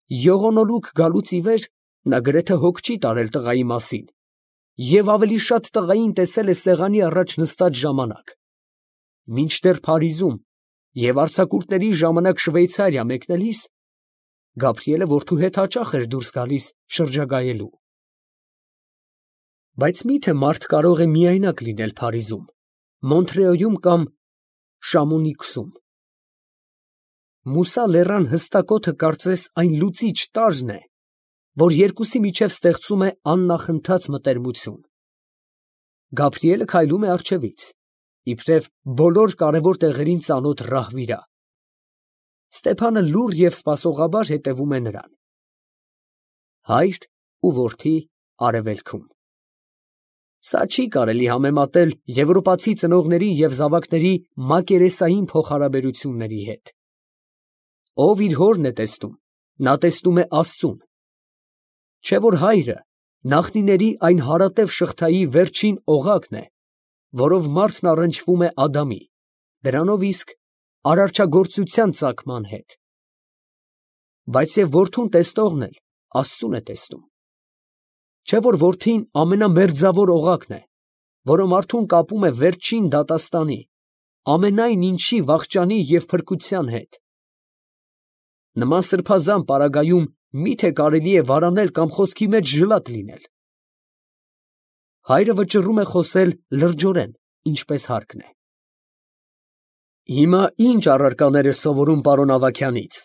Եղոնորուք գալուց ի վեր նա գրեթե հոգ չի տարել տղայի մասին և ավելի շատ տղային տեսել է սեղանի առաջ նստած ժամանակ։ Մինչդեռ Փարիզում և արձակուրդների ժամանակ Շվեյցարիա մեկնելիս Գաբրիելը որդու հետ հաճախ էր դուրս գալիս շրջագայելու։ Բայց մի՞թե մարդ կարող է միայնակ լինել Փարիզում, Մոնտրեոյում կամ Շամոնիքսում։ Մուսա լեռան հստակ օդը կարծես այն լուծիչ տարրն է, որ երկուսի միջև ստեղծում է աննախընթաց մտերմություն։ Գաբրիելը քայլում է առջևից, իբրև բոլոր կարևոր տեղերին ծանոթ ռահվիրա։ Ստեփանը լուռ և սպասողաբար հետևում է նրան։ Հայր ու որդի արևելքում։ Սա չի կարելի համեմատել եվրոպացի ծնողների և զավակների մակերեսային փոխհարաբերությունների հետ։ Ով իր հորն է տեսնում, նա տեսնում է աստծուն։ Չէ՞ որ հայրը նախնիների այն հարատև շղթայի վերջին օղակն է, որով մարդն առնչվում է Ադամի, դրանով իսկ արարչագործության ծագման հետ։ Բայց և որդուն տեսնողն էլ աստծուն է տեսնում։ Չէ՞ որ որդին ամենամերձավոր օղակն է, որը մարդուն կապում է վերջին դատաստանի, ամենայն ինչի վախճանի և փրկության հետ։ Նման սրբազան պարագայում մի՞թե կարելի է վարանել կամ խոսքի մեջ ժլատ լինել։ Հայրը վճռում է խոսել լրջորեն, ինչպես հարկն է։ Հիմա ի՞նչ առարկաներ ես սովորում պարոն Ավագյանից։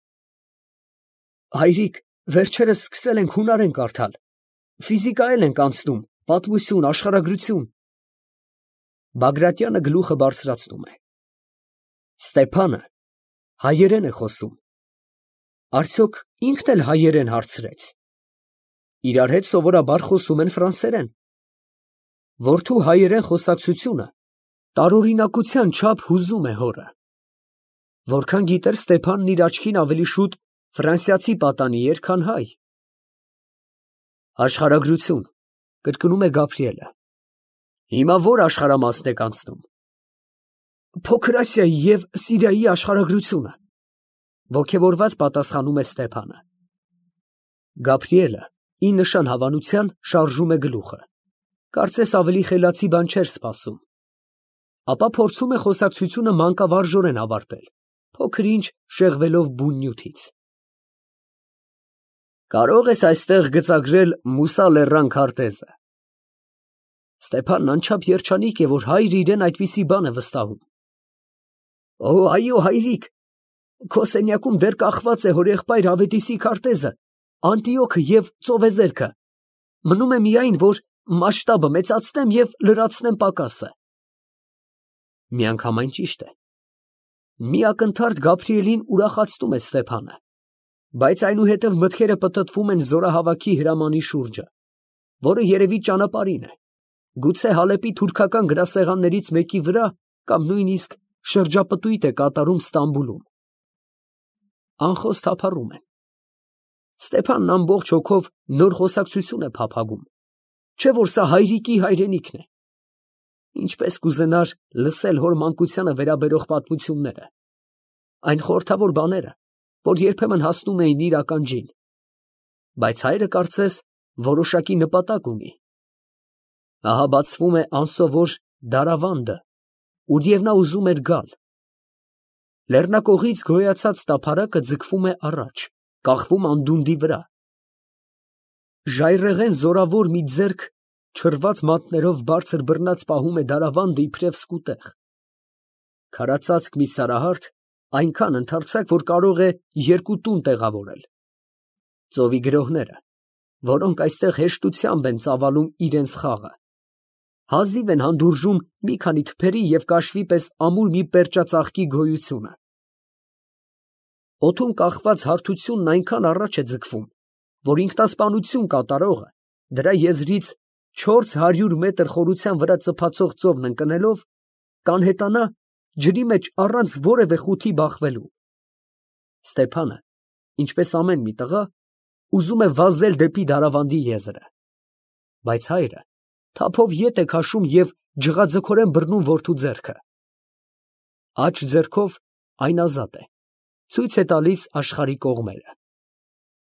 Հայրիկ, վերջերս սկսել ենք հունարեն կարդալ, ֆիզիկա էլ ենք անցնում, պատմություն, աշխարհագրություն։ Բագրատյանը գլուխը բարձրացնում է։ Ստեփանը հայերեն է խոսում։ Արդյոք ինքն էլ հայերեն հարցրեց։ Իրար հետ սովորաբար խոսում են ֆրանսերեն։ Որդու հայերեն խոսակցությունը տարօրինակության չափ հուզում է հորը։ Որքան գիտեր Ստեփանն իր աչքին ավելի շուտ ֆրանսիացի պատանի էր, քան հայ։ Աշխարհագրություն, կրկնում է Գաբրիելը։ Հիմա ո՞ր աշխարհամասն եք անցնում։ Փոքր Ասիայի և Սիրիայի աշխարհագրությունը, ոգևորված պատասխանում է Ստեփանը։ Գաբրիելը ի նշան հավանության շարժում է գլուխը, կարծես ավելի խելացի բան չէր սպասում։ Ապա փորձում է խոսակցությունը մանկավարժորեն ավարտել, փոքր֊ինչ շեղվելով բուն նյութից։ Կարո՞ղ ես այստեղ գծագրել Մուսա լեռան քարտեզը։ Ստեփանն անչափ երջանիկ է, որ հայրը իրան այդպիսի բան է վստահում։ Այո, հայրիկ, քո սենյակում դեռ կախված է հորեղբայր Ավետիսի քարտեզը, Անտիոքը և ծովեզերքը։ Մնում է միայն, որ մասշտաբը մեծացնեմ և լրացնեմ պակասը։ Միանգամայն ճիշտ է։ Մի ակնթարթ Գաբրիելին ուրախացնում է Ստեփանը, բայց այնուհետև մտքերը պտտվում են զորահավաքի հրամանի շուրջը, որը երևի ճանապարհին է, գուցե Հալեպի թուրքական գրասեղաններից մեկի վրա կամ նույնիսկ շրջապտույտ է կատարում Ստամբուլում։ Անխոս թափառում են։ Ստեփանն ամբողջ հոգով նոր խոսակցություն է փափագում, չէ՞ որ սա հայրիկի հայրենիքն է։ Ինչպես կուզենար լսել հոր մանկությանը վերաբերող պատմությունները, այն խորհրդավոր բաները, որ երբեմն հասնում էին իր ականջին, բայց հայրը կարծես որոշակի նպատակ ունի։ Ահա բացվում է անսովոր դարավանդը, ուր և նա ուզում էր գալ։ Լեռնակողից գոյացած տափարակը ձգվում է առաջ, կախվում անդունդի վրա։ Ժայռերեն զորավոր մի ձեռք չռված մատներով բարձր բռնած պահում է դարավանդը իբրև սկուտեղ։ Քարածածկ մի սարահարթ, այնքան ընդարձակ, որ կարող է երկու տուն տեղավորել։ Ծովի գրոհները, որոնք այստեղ հեշտությամբ են ծավալում իրենց խաղը, հազիվ են հանդուրժում մի քանի թփերի և կաշվի պես ամուր մի պերճածաղկի գոյությունը։ Օդում կախված հարթությունն այնքան առաջ է ձգվում, որ ինքնասպանություն կատարողը դրա եզրից 400 մետր խորության վրա ծփացող ծովն ընկնելով կանհետանա ջրի մեջ առանց որևէ խութի բախվելու։ Ստեփանը, ինչպես ամեն մի տղա, ուզում է վազել դեպի դարավանդի եզրը, բայց հայրը թափով ետ է քաշում և ջղաձգորեն բռնում որդու ձեռքը։ Աջ ձեռքով այն ազատ է, ցույց է տալիս աշխարհի կողմերը։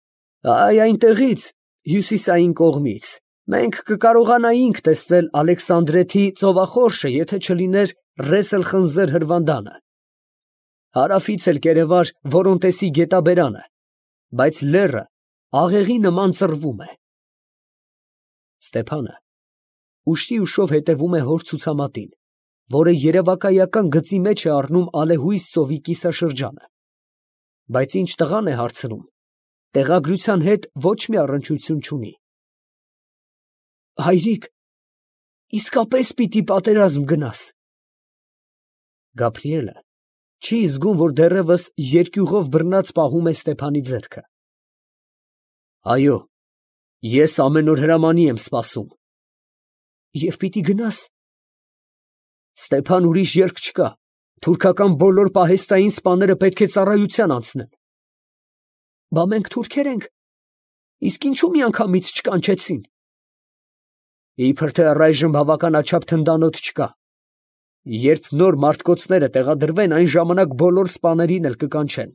Այ այնտեղից, հյուսիսային կողմից, մենք կկարողանայինք տեսնել Ալեքսանդրեթի ծովախորշը, եթե չլիներ Ռեսել-Խնձոր հրվանդանը, հարավից էլ կերևար Որոնտեսի գետաբերանը, բայց լեռը աղեղի նման ծռվում է։ Ստեփանը ուշքի ուշով հետևում է հոր ցուցամատին, որը երևակայական գծի մեջ է առնում Ալեհույս ծովի կիսաշրջանը, բայց ինչ տղան է հարցնում, տեղագրության հետ ոչ մի առնչություն չունի։ Հայրիկ, իսկապես պիտի պատերազմ գնաս։ Գաբրիելը չի զգում, որ դեռևս երկյուղով բռնած պահում է Ստեփանի ձեռքը։ Այո, ես ամեն օր հրամանի եմ սպասում։ Եվ պիտի գնաս։ Ստեփան, ուրիշ ելք չկա, թուրքական բոլոր պահեստային սպաները պետք է ծառայության անցնեն։ Բա մենք թուրքեր ենք, իսկ ինչու միանգամից չկանչեցին։ Իբր թե առայժմ բավականաչափ թնդանոթ չկա։ Երբ նոր մարտկոցները տեղադրվեն, այն ժամանակ բոլոր սպաներին էլ կկանչեն։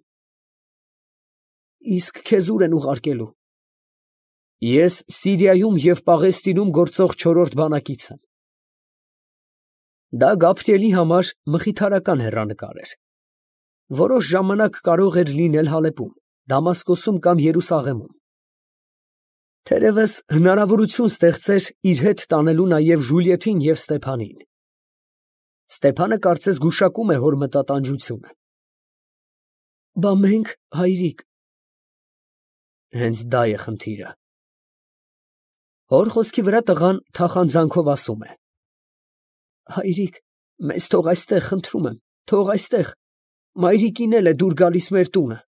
Իսկ քեզ ուր են ուղարկելու։ Ես Սիրիայում և Պաղեստինում գործող 4-րդ բանակից եմ։ Դա Գաբրիելի համար մխիթարական հեռանկար էր։ Որոշ ժամանակ կարող էր լինել Հալեպում, Դամասկոսում կամ Երուսաղեմում։ Թերևս հնարավորություն ստեղծեր իր հետ տանելու նաև Ժուլիեթին և Ստեփանին։ Ստեփանը կարծես գուշակում է հոր մտատանջությունը։ Բա մենք, հայրիկ։ Հենց դա է խնդիրը։ Հոր խոսքի վրա տղան թախանձանքով ասում է. Հայրիկ, մեզ թող այստեղ, խնդրում եմ, թող այստեղ, մայրիկին էլ է դուր գալիս մեր տունը։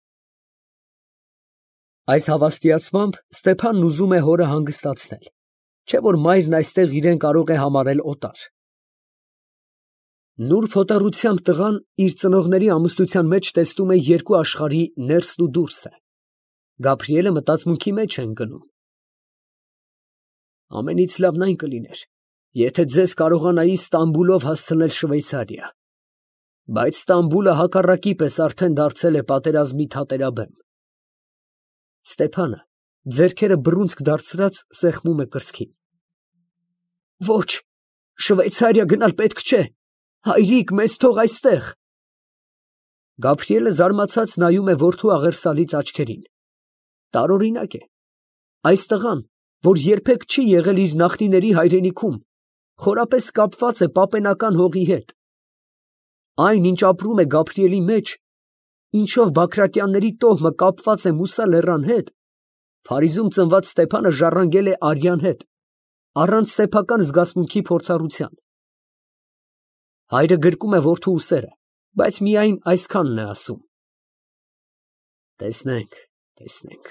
Այս հավաստիացմամբ Ստեփանն ուզում է հորը հանգստացնել, չէ՞ որ մայրն այստեղ իրեն կարող է համարել օտար։ Նուրբ հոտառությամբ տղան իր ծնողների ամուսնության մեջ տեսնում է երկու աշխարհի ներսն ու դուրսը։ Գաբրիելը մտածմունքի մեջ է ընկնում։ Ամենից լավն այն կլիներ, եթե ձեզ կարողանայի Ստամբուլով հասցնել Շվեյցարիա, բայց Ստամբուլը հակառակի պես արդեն դարձել է պատերազմի թատերաբեմ։ Ստեփանը ձեռքերը բռունցք դարձրած սեղմում է կրծքին։ Ոչ, Շվեյցարիա գնալ պետք չէ, հայրիկ, մեզ թող այստեղ։ Գաբրիելը զարմացած նայում է որդու աղերսալից աչքերին։ Տարօրինակ է, այս տղան, որ երբեք չի եղել իր նախնիների հայրենիքում, խորապես կապված է պապենական հողի հետ։ Այն, ինչ ապրում է Գաբրիելի մեջ, ինչով Բագրատյանների տոհմը կապված է Մուսա լեռան հետ, Փարիզում ծնված Ստեփանը ժառանգել է արյան հետ, առանց սեփական զգացմունքի փորձառության։ Հայրը գրկում է որդու ուսերը, բայց միայն այսքանն է ասում. Տեսնենք, տեսնենք։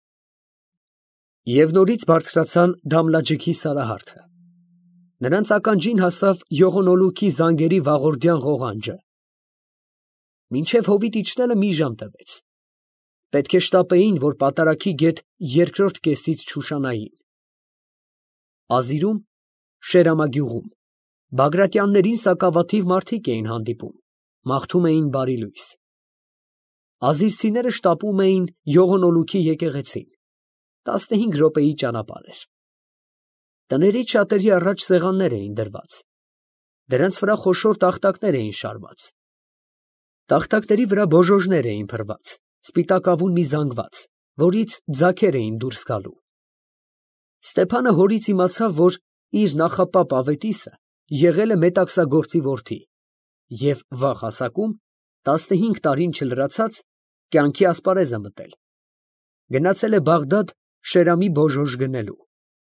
Եվ նորից բարձրացան Դամլաջիքի Սարահարթը։ Նրանց ականջին հասավ Յողոնոլուքի զանգերի վաղորդյան ղողանջը։ Մինչև հովիտ իջնելը մի ժամ տևեց։ Պետք է շտապեին, որ պատարագի գետ երկրորդ կեսից չուշանային։ Ազիրում, Շերամագյուղում Բագրատյաններին սակավաթիվ մարդիկ էին հանդիպում, մաղթում էին բարի լույս։ Ազիրցիները շտապում էին Յողոնոլուքի եկեղեցին, 15 րոպեի ճանապարհ էր։ Տներից շատերի առաջ սեղաններ էին դրված, դրանց վրա խոշոր տախտակներ էին շարված։ Տախտակների վրա բոժոժներ էին փռված, սպիտակավուն մի զանգված, որից ձագեր էին դուրս գալու։ Ստեփանը հորից իմացավ, որ իր նախապապ ավետիսը եղել է մետաքսագործի որդի և վաղ հասակում, 15 տարին չլրացած, կյանքի ասպարեզ է մտել։ Գնացել է Բաղդադ Շերամի բոժոժ գնելու։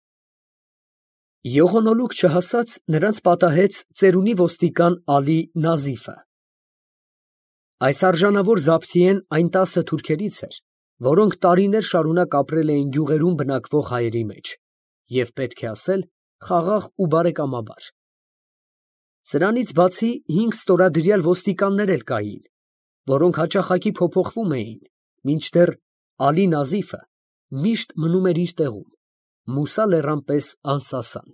Յողոնոլուք չհասած նրանց պատահեց ծերունի ոստիկան Ալի Նազիֆը։ Այս արժանավոր Զաբթիեն այն 10 թուրքերից էր, որոնք տարիներ շարունակ ապրել էին գյուղերում բնակվող հայերի մեջ և, պետք է ասել, խաղաղ ու բարեկամաբար։ Սրանից բացի 5 ստորադրյալ ոստիկաններ էլ կային, որոնք հաճախակի փոփոխվում էին, մինչդեռ Ալի Նազիֆը միշտ մնում էր իր տեղում, Մուսա լեռան պես անսասան։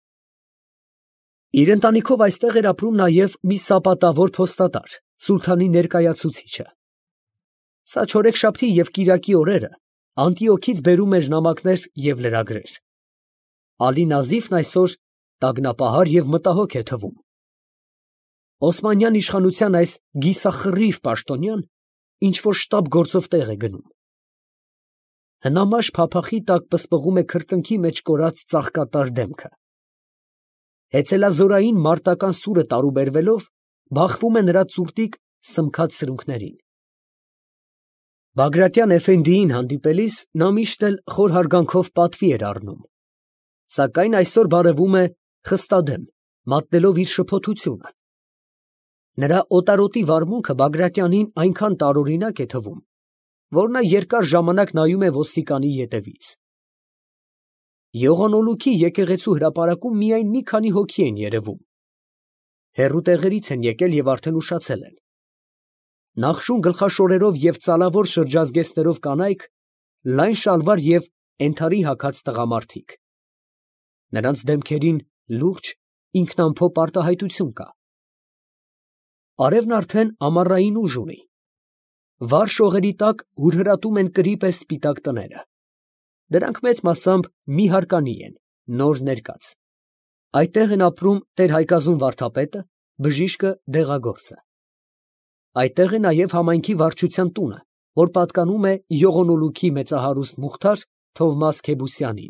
Իր ընտանիքով այստեղ էր ապրում նաև մի սապատավոր փոստատար, սուլթանի ներկայացուցիչը։ Սա չորեքշաբթի և կիրակի օրերը Անտիոքից բերում էր նամակներ և լրագրեր։ Ալի Նազիֆն այսօր տագնապահար և մտահոգ է թվում։ Օսմանյան իշխանության այս գիսախռիվ պաշտոնյան ինչ֊որ շտապ գործով տեղ է գնում։ Հնամաշ փափախի տակ պսպղում է քրտինքի մեջ կորած ծաղկատար դեմքը։ Հեծելազորային մարտական սուրը տարուբերվելով բախվում է նրա ծուռտիկ սմքած սրունքներին։ Բագրատյան էֆենդիին հանդիպելիս նա միշտ էլ խոր հարգանքով պատվի էր առնում, սակայն այսօր բարևում է խստադեմ, մատնելով իր շփոթությունը։ Նրա օտարոտի վարմունքը Բագրատյանին այնքան տարօրինակ է թվում, որ նա երկար ժամանակ նայում է ոստիկանի ետևից։ Եղոնոլուքի եկեղեցու հրապարակում միայն մի քանի հոգի են երևում։ Հեռու տեղերից են եկել և արդեն ուշացել են։ Նախշուն գլխաշորերով և ծալավոր շրջազգեստներով կանայք, լայն շալվար և էնթարի հագած տղամարդիկ։ Նրանց դեմքերին լուրջ, ինքնամփոփ արտահայտություն կա։ Արևն արդեն ամառային ուժ ունի։ Վառ շողերի տակ հուրհրատում են կրի պես սպիտակ տները։ Դրանք մեծ մասամբ միհարկանի են, նոր ներկած։ Այդտեղ են ապրում տեր֊Հայկազուն վարդապետը, բժիշկը, դեղագործը։ Այդտեղ է նաև համայնքի վարչության տունը, որ պատկանում է Եղոնոլուքի մեծահարուստ Մուխթար Թովմաս Քեբուսյանին։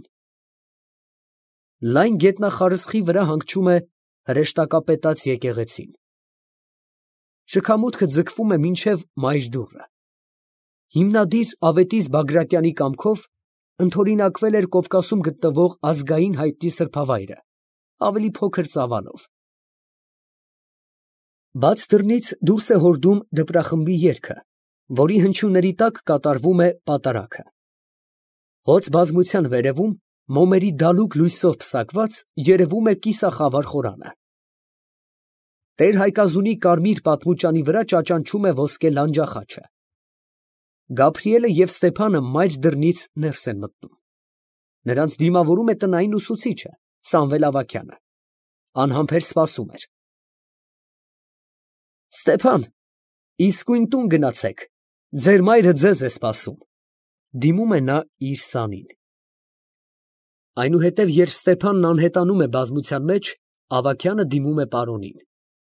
Լայն գետնախարսխի վրա հանգչում է հրեշտակապետած եկեղեցին։ Շքամուտքը ձգվում է մինչև մայրդուռը։ Հիմնադիր Ավետիս Բագրատյանի կամքով ընդօրինակվել էր Կովկասում գտնվող ազգային հայտնի սրբավայրը, ավելի փոքր ծավալով։ Բաց դռնից դուրս է հորդում դպրախմբի երգը, որի հնչյունների տակ կատարվում է պատարագը։ Հոծ բազմության վերևում, մոմերի դալուկ լույսով պսակված, երևում է կիսախավար խորանը։ Տեր֊Հայկազունի կարմիր պատմուճանի վրա ճաճանչում է ոսկե լանջախաչը։ Գաբրիելը և Ստեփանը մայր դռնից ներս են մտնում։ Նրանց դիմավորում է տնային ուսուցիչը Սամվել Ավագյանը։ Անհամբեր սպասում էր։ Ստեփան, իսկույն տուն գնացեք, ձեր մայրը ձեզ է սպասում, դիմում է նա իր սանին։ Այնուհետև, երբ Ստեփանն անհետանում է բազմության մեջ, Ավագյանը դիմում է պարոնին։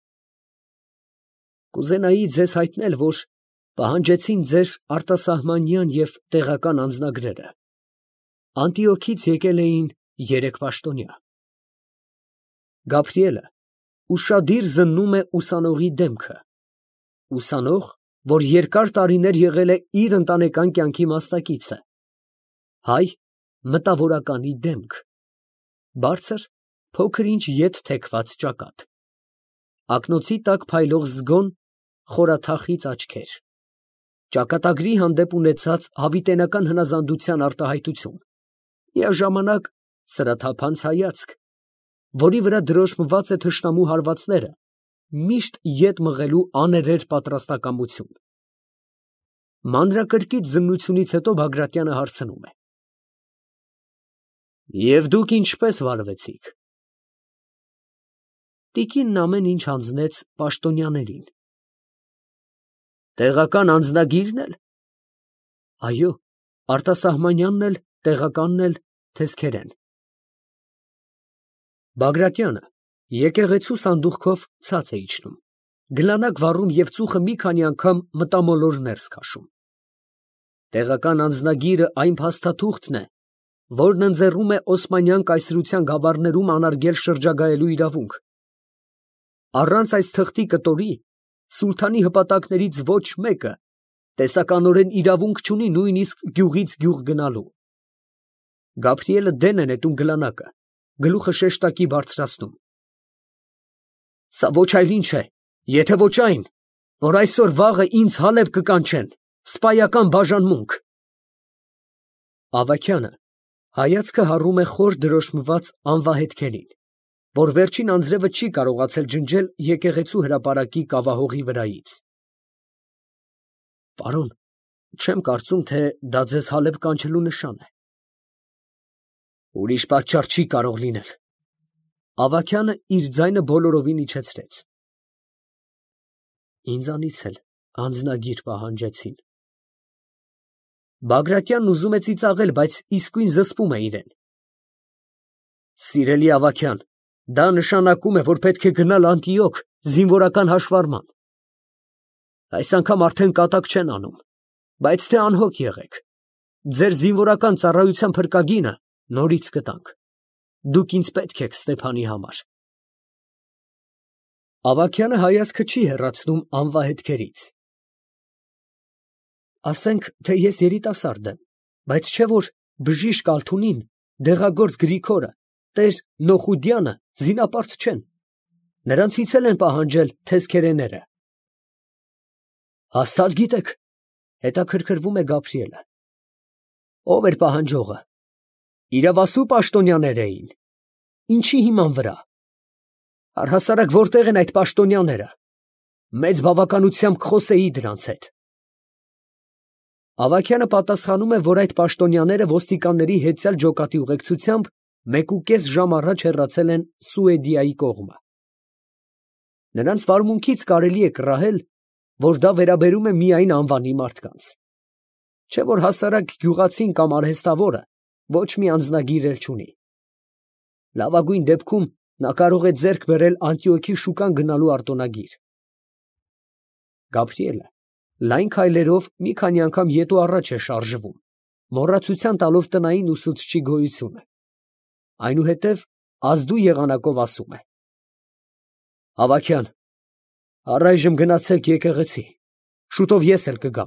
Կուզենայի ձեզ հայտնել, որ պահանջեցին ձեր արտասահմանյան և տեղական անձնագրերը։ Անտիոքից եկել էին 3 պաշտոնյա։ Գաբրիելը ուշադիր զննում է ուսանողի դեմքը, ուսանող, որ երկար տարիներ եղել է իր ընտանեկան կյանքի մասնակիցը, հայ, մտավորականի դեմք, բարձր, փոքր-ինչ ետ թեքված ճակատ, ակնոցի տակ փայլող զգոն, խորաթախիծ աչքեր, ճակատագրի հանդեպ ունեցած հավիտենական հնազանդության արտահայտություն, միաժամանակ սրաթափանց հայացք, որի վրա դրոշմված է թշնամու հարվածները միշտ ետ մղելու աներեր պատրաստակամություն։ Մանրակրկիտ զննությունից հետո Բագրատյանը հարցնում է. Եվ դուք ինչպես վարվեցիք։ Տիկինն ամեն ինչ հանձնեց պաշտոնյաներին։ Տեղական անձնագի՞րն էլ։ Այո, արտասահմանյանն էլ, տեղականն էլ, թեսքերեն։ Բագրատյանը եկեղեցու սանդուղքով ցած է իջնում, գլանակ վառում և ծուխը մի քանի անգամ մտամոլոր ներս քաշում։ Տեղական անձնագիրը այն փաստաթուղթն է, որն ընձեռում է Օսմանյան կայսրության գավառներում անարգել շրջագայելու իրավունք։ Առանց այս թղթի կտորի սուլթանի հպատակներից ոչ մեկը տեսականորեն իրավունք չունի նույնիսկ գյուղից գյուղ գնալու։ Գաբրիելը դեն է նետում գլանակը, գլուխը շեշտակի բարձրացնում։ Սա ոչ այլ ինչ է, եթե ոչ այն, որ այսօր֊վաղը ինձ Հալեբ կկանչեն, սպայական բաժանմունք։ Ավագյանը հայացքը հառում է խոր դրոշմված անվահետքերին, որ վերջին անձրևը չի կարողացել ջնջել եկեղեցու հրապարակի կավահողի վրայից։ Պարոն, չեմ կարծում, թե դա ձեզ Հալեբ կանչելու նշան է։ Ուրիշ պատճառ չի կարող լինել։ Ավագյանը իր ձայնը բոլորովին իջեցրեց։ Ինձանից էլ անձնագիր պահանջեցին։ Բագրատյանն ուզում է ծիծաղել, բայց իսկույն զսպում է իրեն։ Սիրելի Ավագյան, դա նշանակում է, որ պետք է գնալ Անտիոք զինվորական հաշվառման։ Այս անգամ արդեն կատակ չեն անում, բայց թե անհոգ եղեք, ձեր զինվորական ծառայության փրկագինը նորից կտանք։ Դուք ինձ պետք եք Ստեփանի համար։ Ավագյանը հայացքը չի հեռացնում անվահետքերից։ Ասենք, թե ես երիտասարդ եմ, բայց չէ որ բժիշկ Ալթունին, դեղագործ Գրիգորը, տեր Նոխուդյանը զինապարտ չեն։ Նրանցից էլ են պահանջել թեսքերեները։ Հաստատ գիտեք, հետաքրքրվում է Գաբրիելը։ Ո՞վ էր պահանջողը։ Իրավասու պաշտոնյաներ էին։ Ինչի հիման վրա։ Առհասարակ որտեղ են այդ պաշտոնյաները։ Մեծ բավականությամբ կխոսեի դրանց հետ։ Ավագյանը պատասխանում է, որ այդ պաշտոնյաները ոստիկանների հեծյալ ջոկատի ուղեկցությամբ 1.5 ժամ առաջ հեռացել են Սուեդիայի կողմը։ Նրանց վարմունքից կարելի է կռահել, որ դա վերաբերում է միայն անվանի մարդկանց։ Չէ որ հասարակ գյուղացին կամ արհեստավորը ոչ մի անձնագիր էլ չունի։ Լավագույն դեպքում նա կարող է ձեռք բերել Անտիոքի շուկան գնալու արտոնագիր։ Գաբրիելը լայն քայլերով մի քանի անգամ ետու առաջ է շարժվում, մոռացության տալով տնային ուսուցչի գոյությունը։ Այնուհետև ազդու եղանակով ասում է. Ավագյան, առայժմ գնացեք եկեղեցի, շուտով ես էլ կգամ։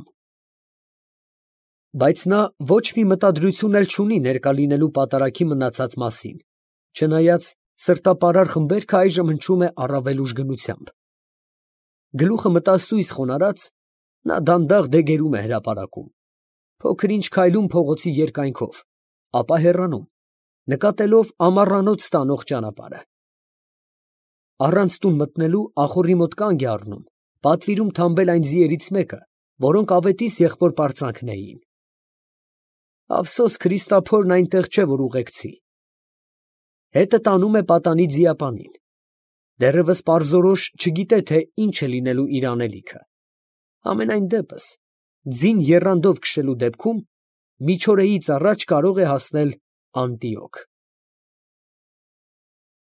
Բայց նա ոչ մի մտադրություն էլ չունի ներկա լինելու պատարագի մնացած մասին, չնայած սրտապարար խմբերքը այժմ հնչում է առավել ուժգնությամբ։ Գլուխը մտասույզ խոնարհած, նա դանդաղ դեգերում է հրապարակում, փոքր ինչ քայլում փողոցի երկայնքով, ապա հեռանում, նկատելով ամառանոց տանող ճանապարհը։ Առանց տուն մտնելու ախոռի մոտ կանգ է առնում, պատվիրում թամբել այն ձիերից մեկը, որոնք ավետիս եղբոր պարծանքն էին։ Ափսոս Քրիստափորն այնտեղ չէ, որ ուղեկցի։ Հետը տանում է պատանի ձիապանին։ Դեռևս պարզորոշ չգիտե, թե ինչ է լինելու իր անելիքը։ Համենայն դեպս, ձին եռանդով քշելու դեպքում միջօրեից առաջ կարող է հասնել Անտիոք։